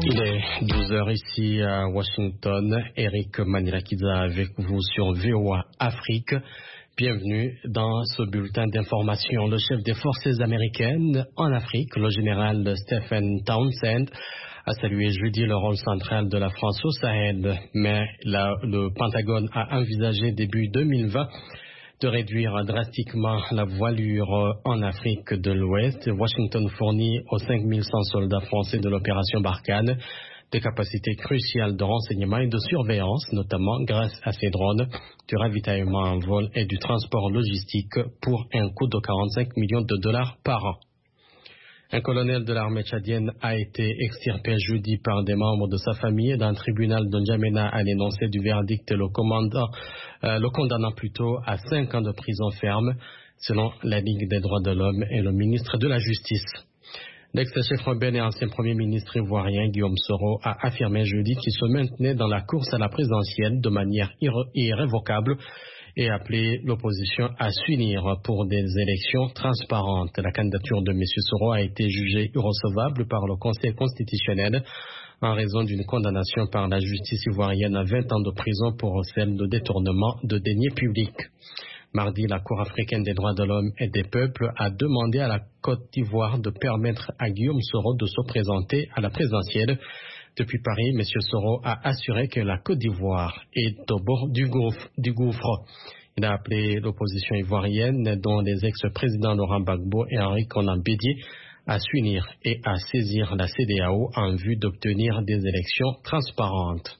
Il est 12 heures ici à Washington. Eric Manilakiza avec vous sur VOA Afrique. Bienvenue dans ce bulletin d'information. Le chef des forces américaines en Afrique, le général Stephen Townsend, a salué jeudi le rôle central de la France au Sahel, mais le Pentagone a envisagé début 2020 de réduire drastiquement la voilure en Afrique de l'Ouest. Washington fournit aux 5100 soldats français de l'opération Barkhane des capacités cruciales de renseignement et de surveillance, notamment grâce à ces drones, du ravitaillement en vol et du transport logistique pour un coût de 45 millions de dollars par an. Un colonel de l'armée tchadienne a été extirpé jeudi par des membres de sa famille d'un tribunal de N'Djamena à l'énoncé du verdict le condamnant plutôt à 5 ans de prison ferme, selon la Ligue des droits de l'homme et le ministre de la Justice. L'ex-chef rebelle et ancien premier ministre ivoirien Guillaume Soro a affirmé jeudi qu'il se maintenait dans la course à la présidentielle de manière irrévocable et appelé l'opposition à s'unir pour des élections transparentes. La candidature de M. Soro a été jugée irrecevable par le Conseil constitutionnel en raison d'une condamnation par la justice ivoirienne à 20 ans de prison pour celle de détournement de deniers publics. Mardi, la Cour africaine des droits de l'homme et des peuples a demandé à la Côte d'Ivoire de permettre à Guillaume Soro de se présenter à la présidentielle. Depuis Paris, M. Soro a assuré que la Côte d'Ivoire est au bord du gouffre. Il a appelé l'opposition ivoirienne, dont les ex-présidents Laurent Gbagbo et Henri Konan Bédié, à s'unir et à saisir la CEDEAO en vue d'obtenir des élections transparentes.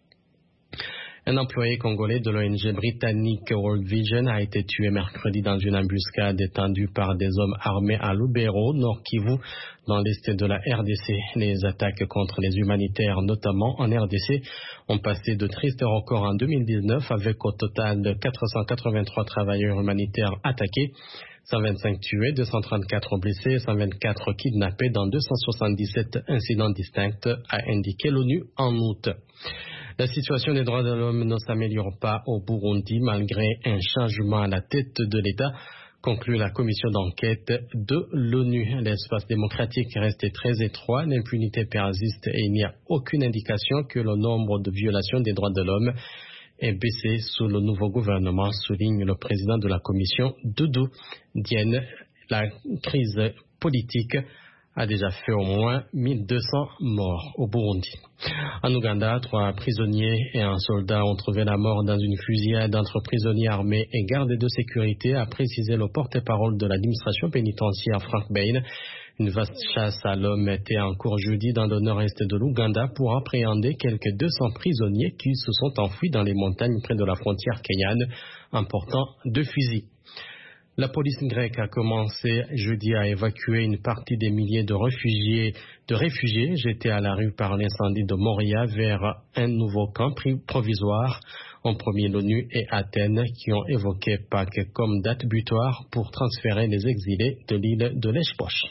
Un employé congolais de l'ONG britannique World Vision a été tué mercredi dans une embuscade tendue par des hommes armés à Lubero, Nord Kivu, dans l'est de la RDC. Les attaques contre les humanitaires, notamment en RDC, ont passé de tristes records en 2019 avec au total 483 travailleurs humanitaires attaqués, 125 tués, 234 blessés, 124 kidnappés dans 277 incidents distincts, a indiqué l'ONU en août. La situation des droits de l'homme ne s'améliore pas au Burundi malgré un changement à la tête de l'État, conclut la commission d'enquête de l'ONU. L'espace démocratique reste très étroit, l'impunité persiste et il n'y a aucune indication que le nombre de violations des droits de l'homme ait baissé sous le nouveau gouvernement, souligne le président de la commission, Doudou Diène. La crise politique a déjà fait au moins 1200 morts au Burundi. En Ouganda, 3 prisonniers et un soldat ont trouvé la mort dans une fusillade entre prisonniers armés et gardes de sécurité, a précisé le porte-parole de l'administration pénitentiaire Frank Bain. Une vaste chasse à l'homme était en cours jeudi dans le nord-est de l'Ouganda pour appréhender quelques 200 prisonniers qui se sont enfuis dans les montagnes près de la frontière kenyane en portant 2 fusils. La police grecque a commencé jeudi à évacuer une partie des milliers de réfugiés jetés à la rue par l'incendie de Moria vers un nouveau camp provisoire. En premier, l'ONU et Athènes qui ont évoqué Pâques comme date butoir pour transférer les exilés de l'île de Lesbos.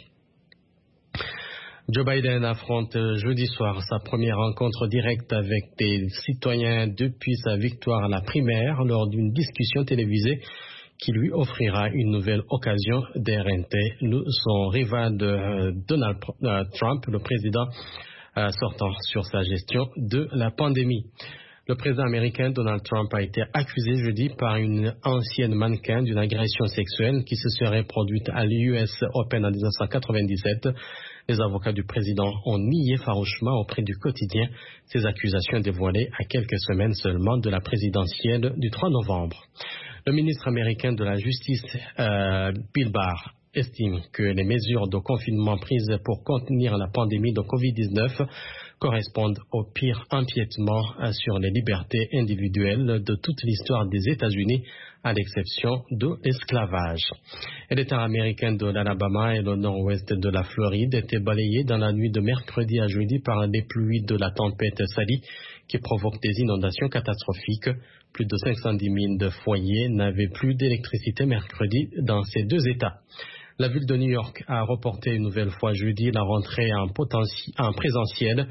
Joe Biden affronte jeudi soir sa première rencontre directe avec des citoyens depuis sa victoire à la primaire lors d'une discussion télévisée qui lui offrira une nouvelle occasion d'éreinter son rival Donald Trump, le président sortant sur sa gestion de la pandémie. Le président américain Donald Trump a été accusé jeudi par une ancienne mannequin d'une agression sexuelle qui se serait produite à l'US Open en 1997. Les avocats du président ont nié farouchement auprès du quotidien ces accusations dévoilées à quelques semaines seulement de la présidentielle du 3 novembre. Le ministre américain de la Justice, Bill Barr, estime que les mesures de confinement prises pour contenir la pandémie de Covid-19 correspondent au pire empiètement sur les libertés individuelles de toute l'histoire des États-Unis, à l'exception de l'esclavage. L'État américain de l'Alabama et le nord-ouest de la Floride étaient balayés dans la nuit de mercredi à jeudi par les pluies de la tempête Sally qui provoquent des inondations catastrophiques. Plus de 510 000 foyers n'avaient plus d'électricité mercredi dans ces 2 États. La ville de New York a reporté une nouvelle fois jeudi la rentrée en présentiel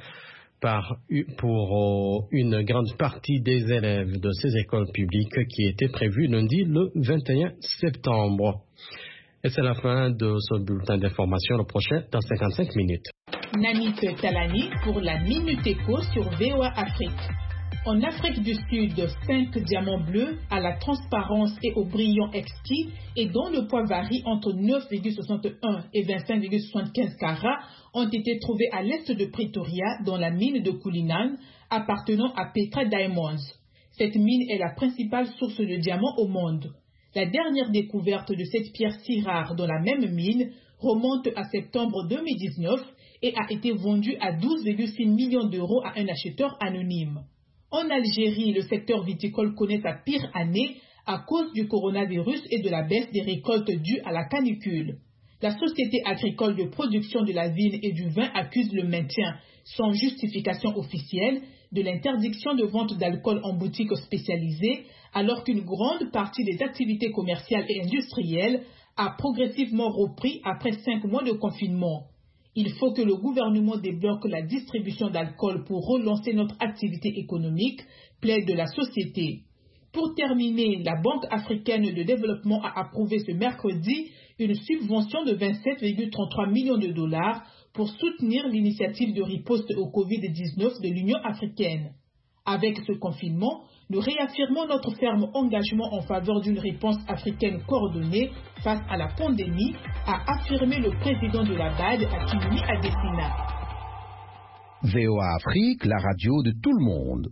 pour une grande partie des élèves de ces écoles publiques qui était prévue lundi le 21 septembre. Et c'est la fin de ce bulletin d'information, le prochain dans 55 minutes. Namit Talani pour la Minute Éco sur VOA Afrique. En Afrique du Sud, 5 diamants bleus à la transparence et au brillant exquis et dont le poids varie entre 9,61 et 25,75 carats ont été trouvés à l'est de Pretoria dans la mine de Cullinan appartenant à Petra Diamonds. Cette mine est la principale source de diamants au monde. La dernière découverte de cette pierre si rare dans la même mine remonte à septembre 2019 et a été vendue à 12,6 millions d'euros à un acheteur anonyme. En Algérie, le secteur viticole connaît sa pire année à cause du coronavirus et de la baisse des récoltes dues à la canicule. La société agricole de production de la vigne et du vin accuse le maintien, sans justification officielle, de l'interdiction de vente d'alcool en boutique spécialisée, alors qu'une grande partie des activités commerciales et industrielles a progressivement repris après 5 mois de confinement. Il faut que le gouvernement débloque la distribution d'alcool pour relancer notre activité économique, plaide la société. Pour terminer, la Banque africaine de développement a approuvé ce mercredi une subvention de 27,33 millions de dollars pour soutenir l'initiative de riposte au Covid-19 de l'Union africaine. Avec ce confinement, nous réaffirmons notre ferme engagement en faveur d'une réponse africaine coordonnée face à la pandémie, a affirmé le président de la BAD, Akinwumi Adesina. VOA Afrique, la radio de tout le monde.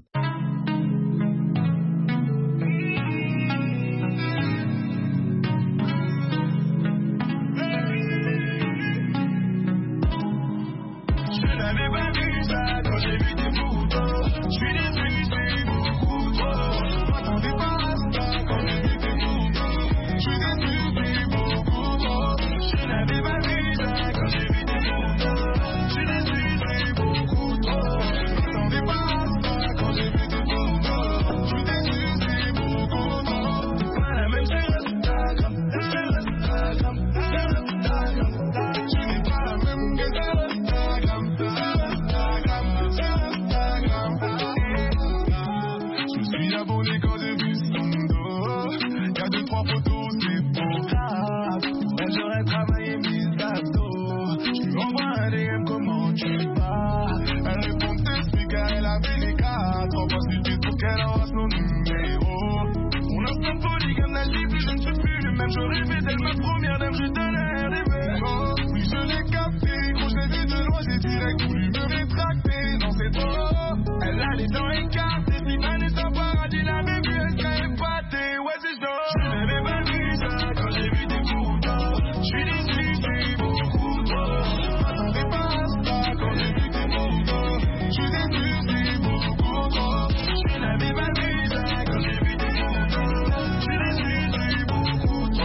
Je rêvais d'elle, ma première dame, je donnais des verres. Oui, je l'ai capté, quand je l'ai vu de loin, j'ai direct voulu me rétracter. Non, c'est trop, elle a les dents écartées. Si Vanessa Paradis l'avait vue, elle serait épatée. Ouais, c'est chaud. Je n'avais pas vu ça quand j'ai vu tes photos. Je suis déçu, c'est beaucoup trop. Je m'attendais pas à ça quand j'ai vu tes photos. Je suis déçu, c'est beaucoup trop. Je n'avais pas vu ça quand j'ai vu tes photos. Je suis déçu, c'est beaucoup trop.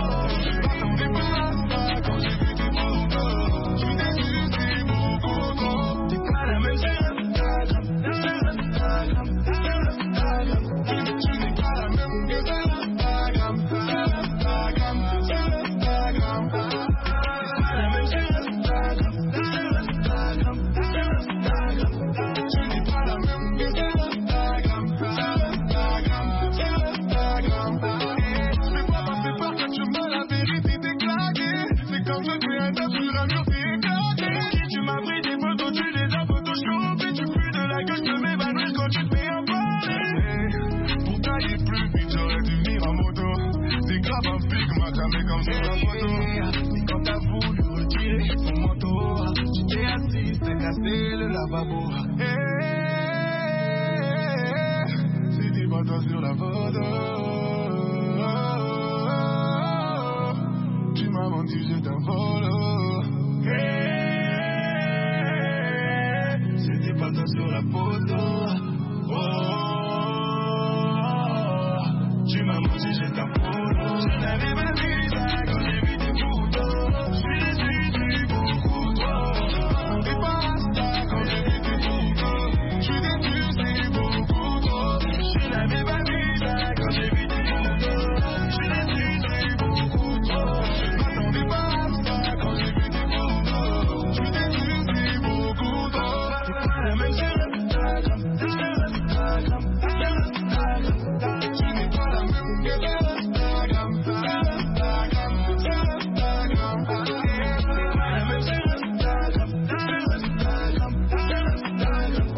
Quand t'as voulu retirer ton manteau, tu t'es assis, t'es cassé le lavabo. C'était pas toi sur la photo. Tu m'as menti, je t'envole. C'était pas toi sur la photo.